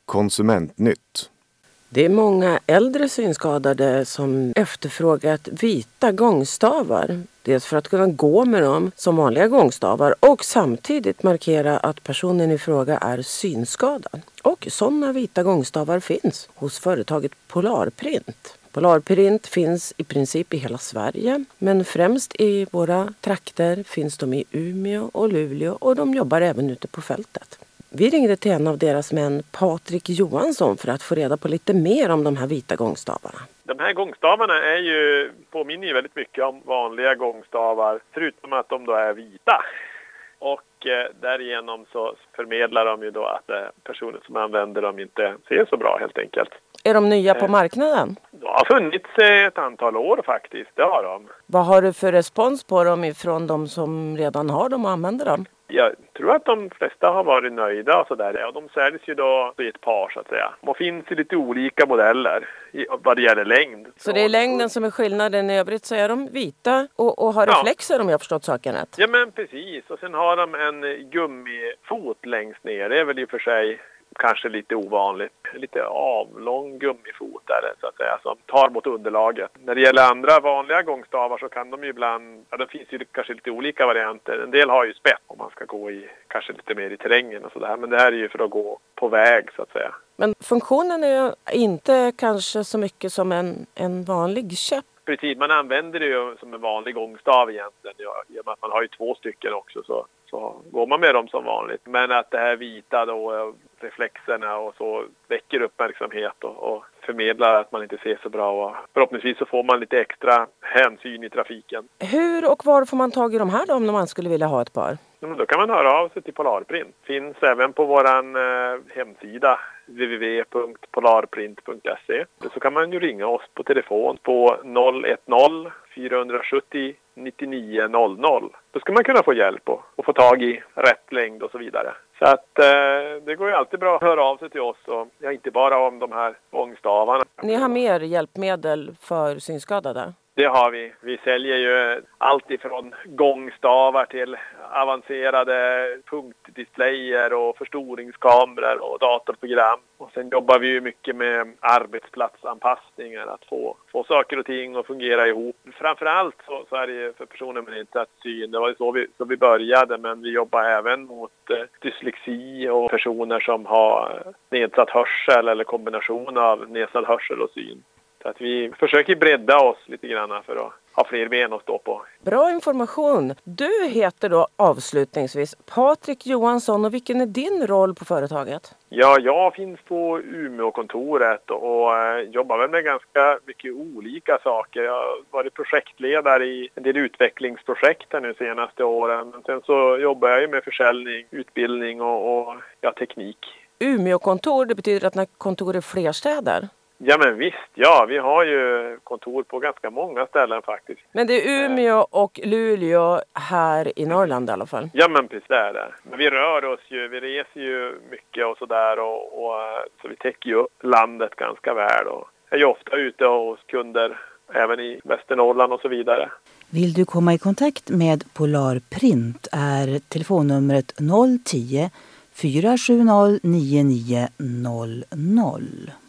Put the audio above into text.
Konsumentnytt. Det är många äldre synskadade som efterfrågat vita gångstavar. Dels för att kunna gå med dem som vanliga gångstavar och samtidigt markera att personen i fråga är synskadad. Och sådana vita gångstavar finns hos företaget Polarprint. Polarprint finns i princip i hela Sverige, men främst i våra trakter finns de i Umeå och Luleå och de jobbar även ute på fältet. Vi ringde till en av deras män, Patrik Johansson, för att få reda på lite mer om de här vita gångstavarna. De här gångstavarna påminner ju väldigt mycket om vanliga gångstavar, förutom att de då är vita. Och därigenom så förmedlar de ju då att personer som använder dem inte ser så bra helt enkelt. Är de nya på marknaden? De har funnits ett antal år faktiskt, det har de. Vad har du för respons på dem ifrån de som redan har dem och använder dem? Jag tror att de flesta har varit nöjda och sådär. Ja, de säljs ju då i ett par så att säga. De finns i lite olika modeller vad det gäller längd. Så det är längden som är skillnaden, i övrigt så är de vita och har reflexer om jag har förstått saken rätt? Ja men precis, och sen har de en gummifot längst ner. Det är väl i och för sig kanske lite ovanligt. Lite avlång gummifot där så att säga, som tar mot underlaget. När det gäller andra vanliga gångstavar så kan de ju ibland, ja det finns ju kanske lite olika varianter. En del har ju spett om man ska gå i kanske lite mer i terrängen och sådär. Men det här är ju för att gå på väg så att säga. Men funktionen är ju inte kanske så mycket som en vanlig käpp. Precis, man använder det ju som en vanlig gångstav egentligen. I och med att man har ju 2 stycken också så går man med dem som vanligt. Men att det här vita då, reflexerna och så väcker uppmärksamhet och förmedlar att man inte ser så bra. Och förhoppningsvis så får man lite extra hänsyn i trafiken. Hur och var får man tag i de här då om man skulle vilja ha ett par? Då kan man höra av sig till Polarprint. Finns även på våran hemsida www.polarprint.se. Så kan man ju ringa oss på telefon på 010 470 9900. Då ska man kunna få hjälp och få tag i rätt längd och så vidare. Så att det går ju alltid bra att höra av sig till oss och inte bara om de här gångstavarna. Ni har mer hjälpmedel för synskadade? Det har vi. Vi säljer ju allt ifrån gångstavar till avancerade punktdisplayer och förstoringskameror och datorprogram. Och sen jobbar vi ju mycket med arbetsplatsanpassningar, att få saker och ting att fungera ihop. Framförallt så är det ju för personer med nedsatt syn. Det var ju så vi började, men vi jobbar även mot dyslexi och personer som har nedsatt hörsel eller kombination av nedsatt hörsel och syn. Så att vi försöker bredda oss lite grann för att ha fler ben att stå på. Bra information. Du heter då avslutningsvis Patrik Johansson, och vilken är din roll på företaget? Ja, jag finns på Umeå-kontoret och jobbar väl med ganska mycket olika saker. Jag har varit projektledare i en del utvecklingsprojekt här nu senaste åren. Men sen så jobbar jag ju med försäljning, utbildning och teknik. Umeå-kontor, det betyder att när kontor är fler städer? Ja men visst, ja vi har ju kontor på ganska många ställen faktiskt. Men det är Umeå och Luleå här i Norrland i alla fall? Ja men precis, det är det. Men vi rör oss ju, vi reser ju mycket och sådär och så vi täcker ju upp landet ganska väl och är ju ofta ute hos kunder även i Västernorrland och så vidare. Vill du komma i kontakt med Polarprint är telefonnumret 010 470 9900.